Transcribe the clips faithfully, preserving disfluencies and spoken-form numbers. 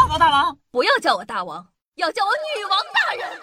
报告大王， 不要叫我大王，要叫我女王大人。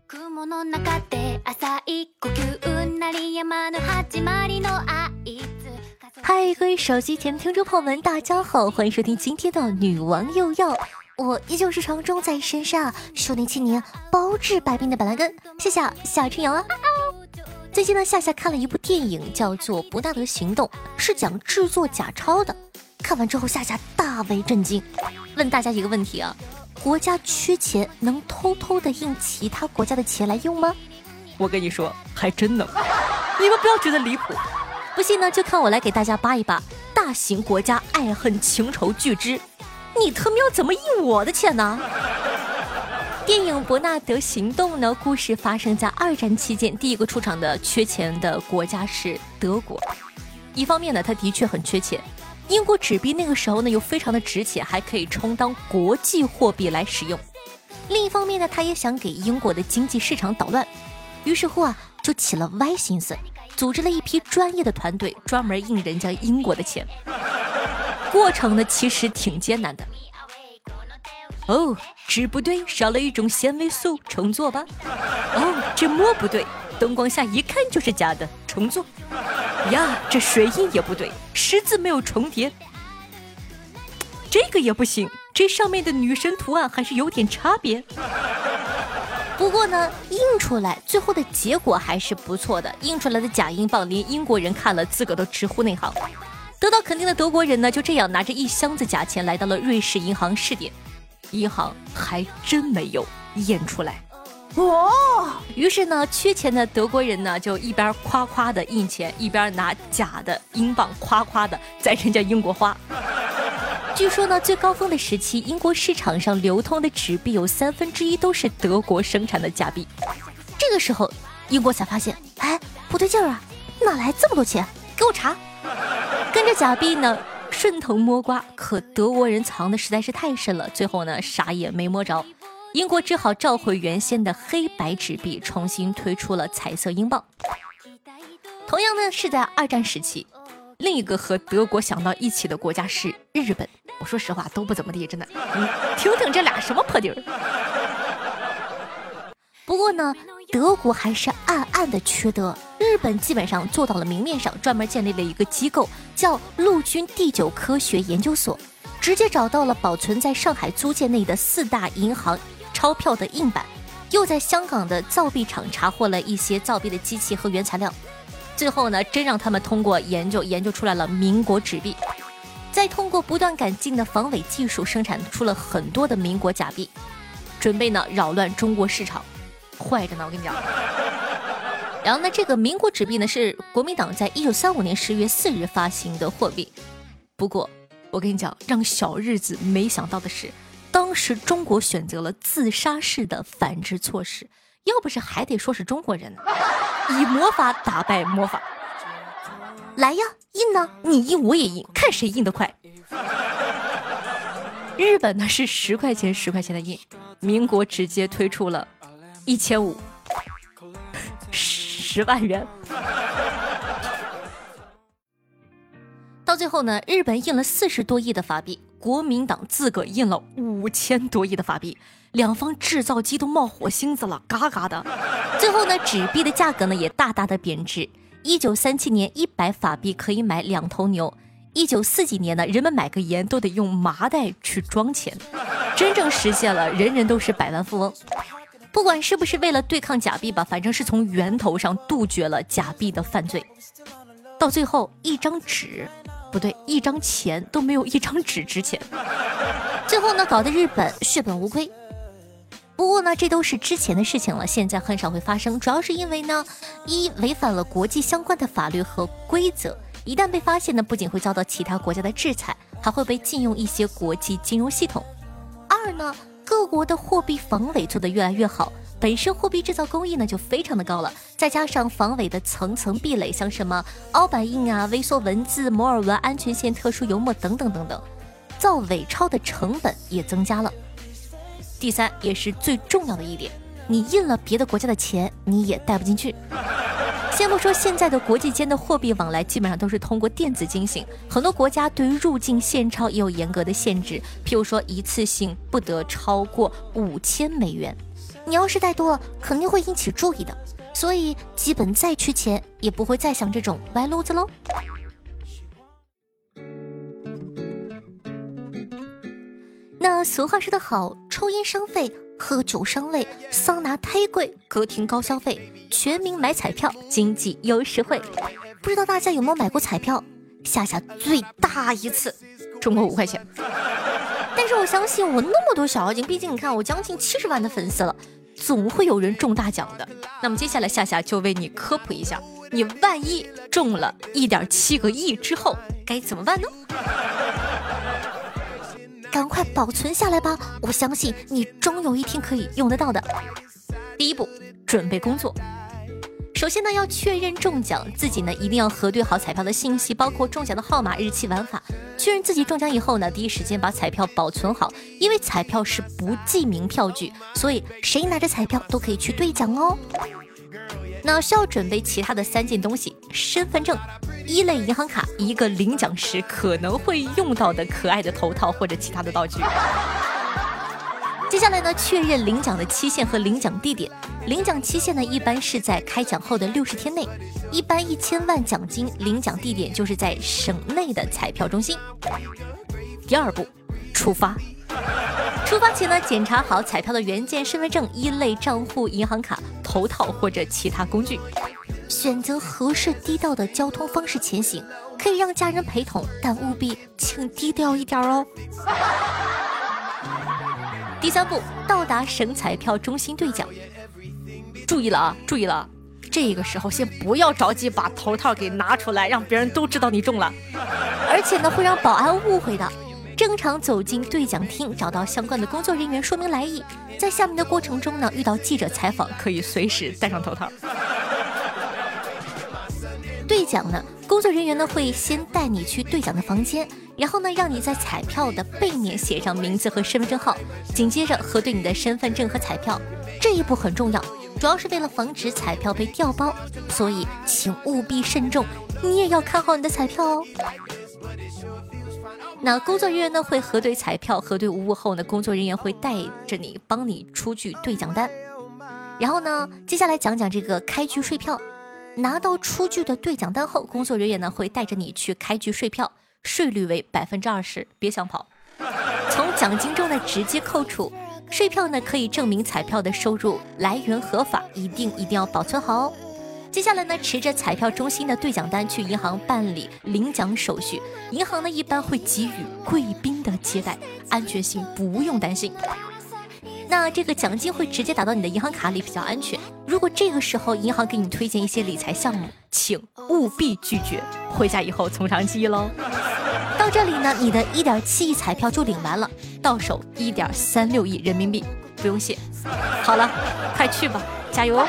嗨，各位手机前听众朋友们，大家好，欢迎收听今天的女王又要。我依旧是常中在身上修炼七年包治百病的板蓝根，谢谢夏春阳啊。最近呢，夏夏看了一部电影，叫做《伯纳德行动》，是讲制作假钞的。看完之后，夏夏大为震惊，问大家一个问题啊：国家缺钱，能偷偷的印其他国家的钱来用吗？我跟你说，还真能。你们不要觉得离谱，不信呢，就看我来给大家扒一扒大型国家爱恨情仇巨之，你特喵怎么印我的钱呢？电影《伯纳德行动》呢，故事发生在二战期间，第一个出场的缺钱的国家是德国。一方面呢，它的确很缺钱，英国纸币那个时候呢又非常的值钱，还可以充当国际货币来使用。另一方面呢，他也想给英国的经济市场捣乱，于是乎啊，就起了歪心思，组织了一批专业的团队，专门印人家英国的钱。过程呢其实挺艰难的。哦，纸不对，少了一种纤维素，重做吧。哦，这墨不对，灯光下一看就是假的，重做。呀，这水印也不对，十字没有重叠。这个也不行，这上面的女神图案还是有点差别。不过呢，印出来最后的结果还是不错的，印出来的假英镑连英国人看了自个都直呼内行。得到肯定的德国人呢，就这样拿着一箱子假钱来到了瑞士银行试点，银行还真没有验出来。哦，于是呢，缺钱的德国人呢就一边夸夸的印钱，一边拿假的英镑夸夸的在人家英国花。据说呢，最高峰的时期，英国市场上流通的纸币有三分之一都是德国生产的假币。这个时候，英国才发现，哎，不对劲儿啊，哪来这么多钱？给我查！跟着假币呢，顺藤摸瓜，可德国人藏的实在是太深了，最后呢，啥也没摸着。英国只好召回原先的黑白纸币，重新推出了彩色英镑。同样呢，是在二战时期，另一个和德国想到一起的国家是日本。我说实话，都不怎么地，真的。你听听这俩什么破地儿？不过呢，德国还是暗暗的缺德，日本基本上做到了明面上，专门建立了一个机构，叫陆军第九科学研究所，直接找到了保存在上海租界内的四大银行钞票的印版，又在香港的造币厂查获了一些造币的机器和原材料。最后呢，真让他们通过研究研究出来了民国纸币，再通过不断改进的防伪技术，生产出了很多的民国假币，准备呢扰乱中国市场，坏着呢，我跟你讲。然后呢，这个民国纸币呢是国民党在一九三五年十月四日发行的货币。不过我跟你讲，让小日子没想到的是，当时中国选择了自杀式的反制措施，要不是还得说是中国人呢，以魔法打败魔法。来呀，印呢，你印我也印，看谁印得快。日本呢是十块钱十块钱的印，民国直接推出了一千五，十万元。到最后呢，日本印了四十多亿的法币，国民党自个印了五千多亿的法币，两方制造机都冒火星子了，嘎嘎的。最后呢，纸币的价格呢也大大的贬值。一九三七年，一百法币可以买两头牛。一九四几年呢，人们买个盐都得用麻袋去装钱，真正实现了人人都是百万富翁。不管是不是为了对抗假币吧，反正是从源头上杜绝了假币的犯罪。到最后，一张纸不对，一张钱都没有一张纸值钱。最后呢，搞得日本血本无归。不过呢，这都是之前的事情了，现在很少会发生，主要是因为呢，一违反了国际相关的法律和规则，一旦被发现呢，不仅会遭到其他国家的制裁，还会被禁用一些国际金融系统。二呢，各国的货币防伪做得越来越好，本身货币制造工艺呢就非常的高了，再加上防伪的层层壁垒，像什么凹版印啊、微缩文字、摩尔纹、安全线、特殊油墨等等等等，造伪钞的成本也增加了。第三，也是最重要的一点，你印了别的国家的钱，你也带不进去。 先不说现在的国际间的货币往来基本上都是通过电子进行，很多国家对于入境现钞也有严格的限制，譬如说一次性不得超过五千美元，你要是带多了肯定会引起注意的，所以基本再缺钱也不会再想这种歪路子喽。那俗话说得好，抽烟伤肺，喝酒伤胃，桑拿忒贵，歌厅高消费，全民买彩票，经济又实惠。不知道大家有没有买过彩票？夏夏最大一次中过五块钱，但是我相信我那么多小妖精，毕竟你看我将近七十万的粉丝了，总会有人中大奖的。那么接下来夏夏就为你科普一下，你万一中了一点七个亿之后该怎么办呢？赶快保存下来吧，我相信你终有一天可以用得到的。第一步，准备工作。首先呢，要确认中奖，自己呢一定要核对好彩票的信息，包括中奖的号码、日期、玩法。确认自己中奖以后呢，第一时间把彩票保存好，因为彩票是不记名票据，所以谁拿着彩票都可以去兑奖哦。那需要准备其他的三件东西：身份证、一类银行卡，一个领奖时可能会用到的可爱的头套或者其他的道具。接下来呢，确认领奖的期限和领奖地点。领奖期限呢，一般是在开奖后的六十天内，一般一千万奖金领奖地点就是在省内的彩票中心。第二步，出发。出发前呢，检查好彩票的原件、身份证、一类账户、银行卡、头套或者其他工具。选择合适低调的交通方式前行，可以让家人陪同，但务必请低调一点哦。第三步，到达省彩票中心兑奖。注意了啊，注意了，这个时候先不要着急把头套给拿出来，让别人都知道你中了，而且呢会让保安误会的。正常走进兑奖厅，找到相关的工作人员说明来意，在下面的过程中呢，遇到记者采访可以随时戴上头套。兑奖呢，工作人员呢会先带你去兑奖的房间，然后呢让你在彩票的背面写上名字和身份证号，紧接着核对你的身份证和彩票。这一步很重要，主要是为了防止彩票被调包，所以请务必慎重，你也要看好你的彩票哦。那工作人员呢会核对彩票，核对无误后呢，工作人员会带着你帮你出具兑奖单。然后呢，接下来讲讲这个开具税票。拿到出具的兑奖单后，工作人员呢会带着你去开具税票，税率为百分之二十，别想跑。从奖金中呢直接扣除。税票呢可以证明彩票的收入来源合法，一定一定要保存好哦。接下来呢，持着彩票中心的兑奖单去银行办理领奖手续，银行呢一般会给予贵宾的接待，安全性不用担心。那这个奖金会直接打到你的银行卡里，比较安全。如果这个时候银行给你推荐一些理财项目，请务必拒绝，回家以后从长计议喽。到这里呢，你的一点七亿彩票就领完了，到手一点三六亿人民币，不用谢。好了，快去吧，加油哦！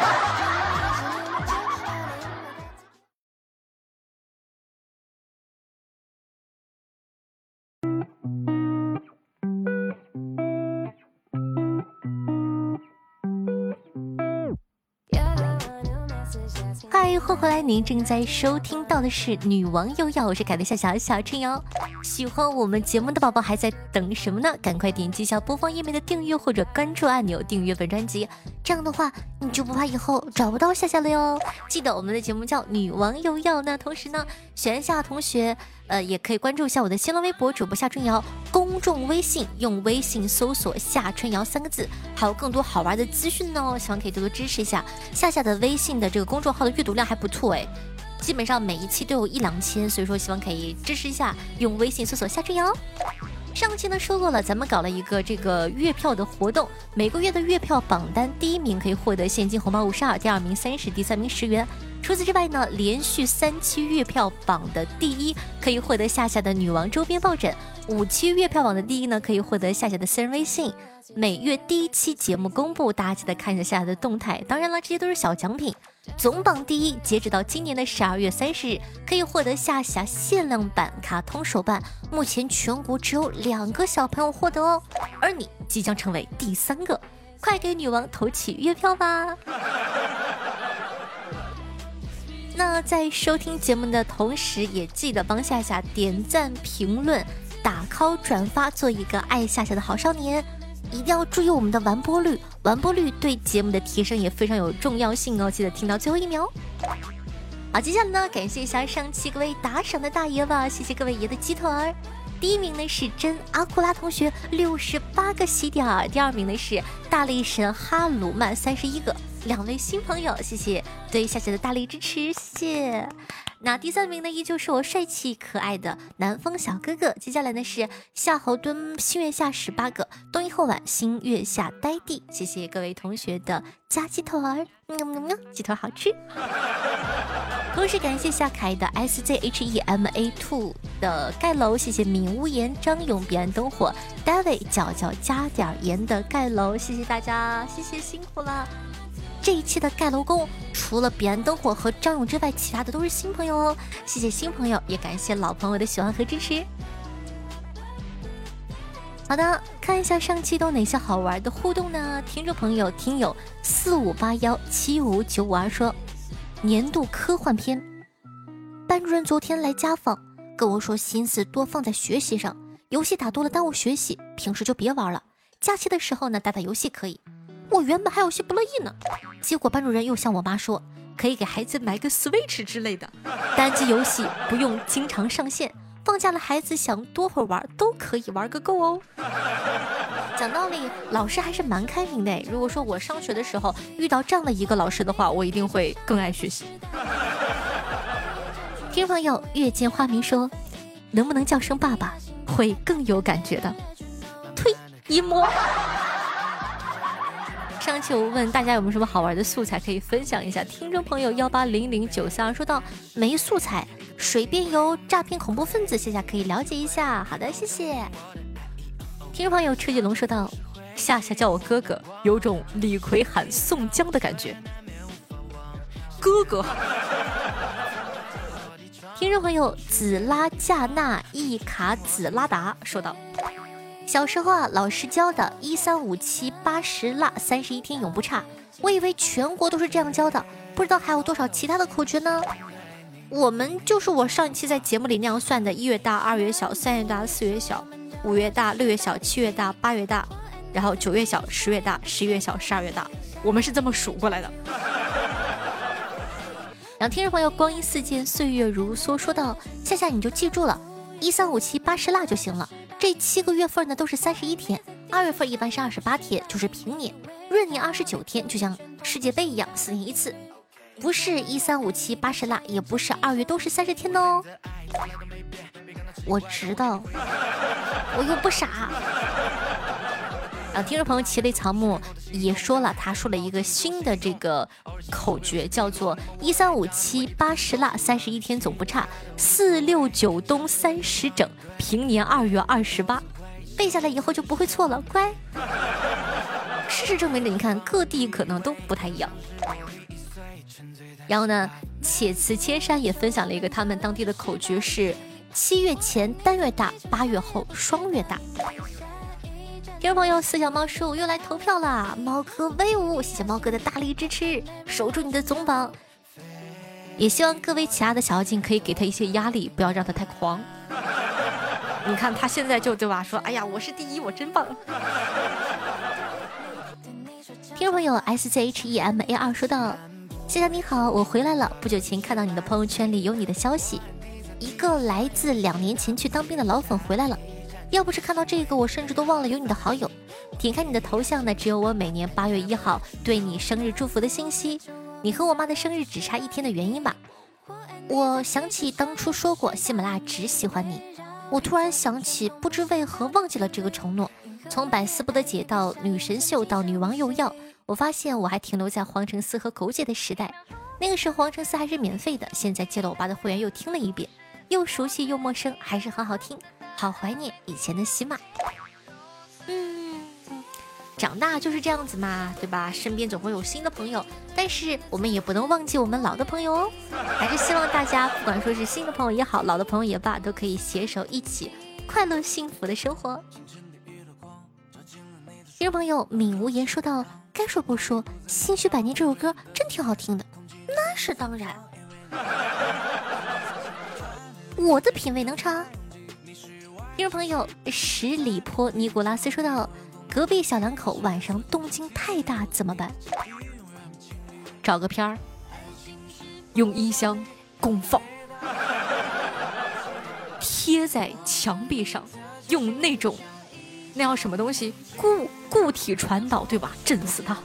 嗨，欢迎回来！您正在收听到的是《女王又要》，我是凯的夏夏小春瑶。喜欢我们节目的宝宝还在等什么呢？赶快点击一下播放页面的订阅或者关注按钮，订阅本专辑。这样的话，你就不怕以后找不到夏夏了哟。记得我们的节目叫《女王又要》，那同时呢，喜欢夏同学，呃，也可以关注一下我的新浪微博主播夏春瑶，公众微信用微信搜索夏春瑶三个字，还有更多好玩的资讯呢，希望可以多多支持一下。夏夏的微信的这个公众号的阅读量还不错哎，基本上每一期都有一两千，所以说希望可以支持一下，用微信搜索夏春瑶。上期呢说过了，咱们搞了一个这个月票的活动，每个月的月票榜单第一名可以获得现金红包五十二，第二名三十，第三名十元。除此之外呢，连续三期月票榜的第一可以获得夏夏的女王周边抱枕，五期月票榜的第一呢可以获得夏夏的私人微信。每月第一期节目公布，大家记得看一下夏夏的动态。当然了，这些都是小奖品。总榜第一，截止到今年的十二月三十日，可以获得夏夏限量版卡通手办，目前全国只有两个小朋友获得哦，而你即将成为第三个，快给女王投起月票吧！ 呢，在收听节目的同时，也记得帮夏夏点赞、评论、打 call、转发，做一个爱夏夏的好少年。一定要注意我们的完播率，完播率对节目的提升也非常有重要性哦，记得听到最后一秒。好，接下来呢，感谢一下上期各位打赏的大爷吧，谢谢各位爷的鸡腿儿。第一名呢是真阿库拉同学六十八个喜点儿，第二名呢是大力神哈鲁曼三十一个，两位新朋友，谢谢对夏夏的大力支持，谢谢。那第三名呢依旧是我帅气可爱的南风小哥哥，接下来呢是夏侯惇新月下十八个，冬一后晚新月下呆地，谢谢各位同学的加鸡腿儿，嗯嗯嗯，鸡腿好吃。同时感谢夏凯的 S J H E M A 二 的盖楼，谢谢闵屋言、张勇彼岸灯火、David 角角加点盐的盖楼，谢谢大家，谢谢辛苦了。这一期的盖楼工除了彼岸灯火和张勇之外，其他的都是新朋友哦，谢谢新朋友，也感谢老朋友的喜欢和支持。好的，看一下上期都哪些好玩的互动呢？听众朋友听友四五八幺七五九五二说，年度科幻片，班主任昨天来家访，跟我说心思多放在学习上，游戏打多了耽误学习，平时就别玩了，假期的时候呢打打游戏可以。我原本还有些不乐意呢，结果班主任又向我妈说，可以给孩子买个 Switch 之类的，单机游戏不用经常上线，放假了孩子想多会儿玩都可以玩个够哦。讲道理，老师还是蛮开明的。如果说我上学的时候遇到这样的一个老师的话，我一定会更爱学习。听众朋友月见花明说，能不能叫声爸爸会更有感觉的。推一摸。上期我问大家有没有什么好玩的素材可以分享一下，听众朋友幺八零零九三说到没素材，水边游诈骗恐怖分子，谢谢可以了解一下。好的，谢谢。听众朋友车继龙说道，夏夏叫我哥哥，有种李逵喊宋江的感觉。哥哥。听众朋友紫拉加纳伊卡紫拉达说道，小时候啊，老师教的一三五七八十腊三十一天永不差，我以为全国都是这样教的，不知道还有多少其他的口诀呢。我们就是我上一期在节目里那样算的，一月大，二月小，三月大，四月小，五月大，六月小，七月大，八月大，然后九月小，十月大，十一月小，十二月大，我们是这么数过来的。然后听众朋友光阴似箭岁月如梭说到，夏夏你就记住了一三五七八十腊就行了，这七个月份呢都是三十一天，二月份一般是二十八天，就是平年，闰年二十九天，就像世界杯一样，四年一次，不是一三五七八十腊，也不是二月都是三十天哦。我知道，我又不傻。啊，听众朋友奇雷草木也说了，他说了一个新的这个口诀，叫做一三五七八十腊三十一天总不差，四六九冬三十整，平年二月二十八。背下来以后就不会错了，乖。事实证明的，你看各地可能都不太一样。然后呢，且辞千山也分享了一个他们当地的口诀是七月前单月大，八月后双月大。听众朋友四小猫叔又来投票啦，猫哥威武，谢谢猫哥的大力支持，守住你的总榜。也希望各位其他的小妖精可以给他一些压力，不要让他太狂。你看他现在就对吧，说哎呀我是第一，我真棒。听众朋友 S J H E M A 二说到，谢谢你好，我回来了，不久前看到你的朋友圈里有你的消息，一个来自两年前去当兵的老粉回来了，要不是看到这个，我甚至都忘了有你的好友。点开你的头像呢，只有我每年八月一号对你生日祝福的信息。你和我妈的生日只差一天的原因吧？我想起当初说过喜马拉雅只喜欢你，我突然想起，不知为何忘记了这个承诺。从百思不得解到女神秀到女王又要，我发现我还停留在黄橙丝和狗姐的时代。那个时候黄橙丝还是免费的，现在借了我爸的会员又听了一遍，又熟悉又陌生，还是很好听，好怀念以前的喜马。嗯，长大就是这样子嘛，对吧？身边总会有新的朋友，但是我们也不能忘记我们老的朋友哦。还是希望大家不管说是新的朋友也好，老的朋友也罢，都可以携手一起快乐幸福的生活。听众朋友闵无言说到，该说不说，心绪百年这首歌真挺好听的。那是当然， 我的品味能差？听众朋友十里坡尼古拉斯说道，隔壁小两口晚上动静太大怎么办？找个片儿，用音箱公放，贴在墙壁上，用那种那叫什么东西固固体传导，对吧？震死他！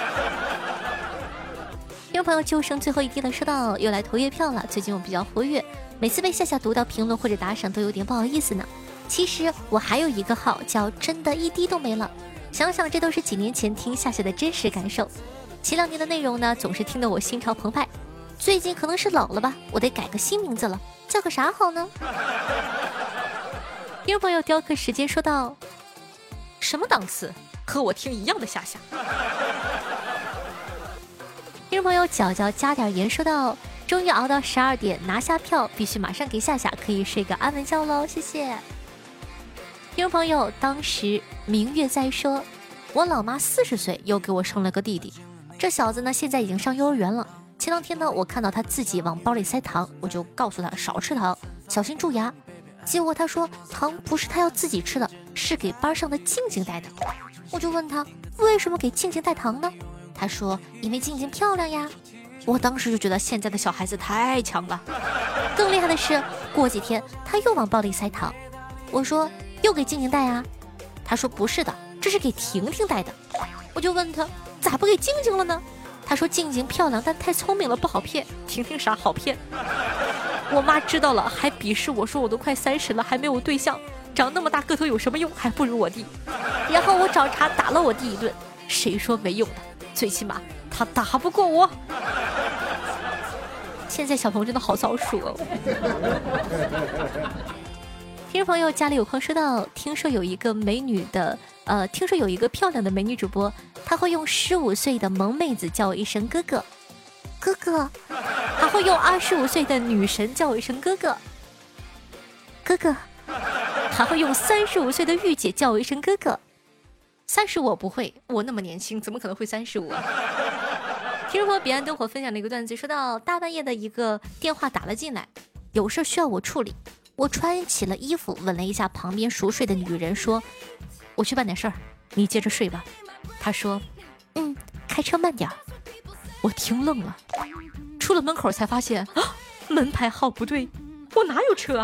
听众朋友就剩最后一滴了，说到又来投月票了。最近我比较活跃，每次被夏夏读到评论或者打赏都有点不好意思呢。其实我还有一个号叫真的一滴都没了，想想这都是几年前听夏夏的真实感受。前两年的内容呢，总是听得我心潮澎湃。最近可能是老了吧，我得改个新名字了，叫个啥好呢？听众朋友雕刻时间说道，什么档次？和我听一样的夏夏。听众朋友角角加点盐说道，终于熬到十二点拿下票，必须马上给夏夏，可以睡个安稳觉喽，谢谢。听众朋友当时明月在说，我老妈四十岁又给我生了个弟弟，这小子呢现在已经上幼儿园了。前两天呢我看到他自己往包里塞糖，我就告诉他少吃糖，小心蛀牙。结果他说糖不是他要自己吃的，是给班上的静静带的。我就问他为什么给静静带糖呢？他说因为静静漂亮呀。我当时就觉得现在的小孩子太强了。更厉害的是过几天他又往包里塞糖，我说又给静静带啊？他说不是的，这是给婷婷带的。我就问他咋不给静静了呢？他说静静漂亮但太聪明了不好骗，婷婷啥好骗。我妈知道了还鄙视我说我都快三十了还没有对象，长那么大个头有什么用，还不如我弟。然后我找茬打了我弟一顿，谁说没用的，最起码他打不过我。现在小朋友真的好早熟哦。听众朋友家里有空说到，听说有一个美女的呃，听说有一个漂亮的美女主播，她会用十五岁的萌妹子叫我一声哥哥哥哥，还会用二十五岁的女神叫我一声哥哥哥哥，还会用三十五岁的御姐叫我一声哥哥。三十我不会，我那么年轻怎么可能会三十五啊？听众朋友彼岸灯火分享的一个段子，说到大半夜的一个电话打了进来，有事需要我处理。我穿起了衣服，吻了一下旁边熟睡的女人，说我去办点事儿，你接着睡吧。她说嗯，开车慢点。我听愣了，出了门口才发现啊，门牌号不对，我哪有车啊？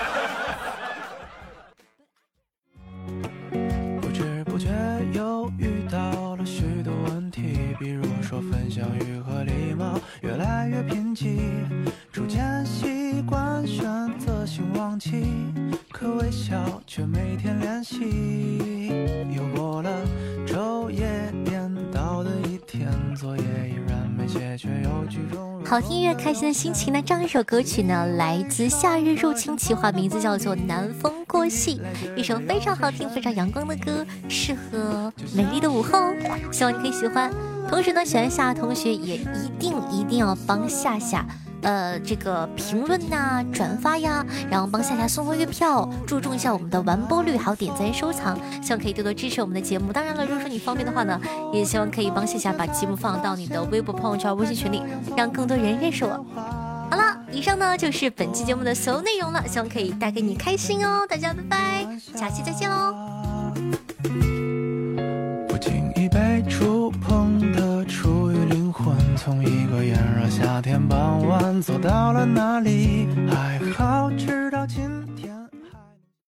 不知不觉又遇到了许多问题，比如说分享欲和礼貌越来越贫瘠，逐渐习惯选择性忘记，可微笑却每天练习。又过了昼夜颠倒的一天，作业依然没写，却有句中好听音乐开心的心情呢，这样一首歌曲呢来自夏日入侵企划，名字叫做南风过隙，一首非常好听非常阳光的歌，适合美丽的午后，希望你可以喜欢。同时呢喜欢夏同学也一定一定要帮夏夏呃，这个评论呐、转发呀，然后帮夏夏送回月票，注重一下我们的完播率，还有点赞收藏，希望可以多多支持我们的节目。当然了，如果说你方便的话呢，也希望可以帮夏夏把节目放到你的微博、朋友圈、微信群里，让更多人认识我。好了，以上呢就是本期节目的所有内容了，希望可以带给你开心哦。大家拜拜，下期再见喽。 不经意被触碰的出于灵魂，从一个炎热夏天傍晚走到了哪里，还好直到今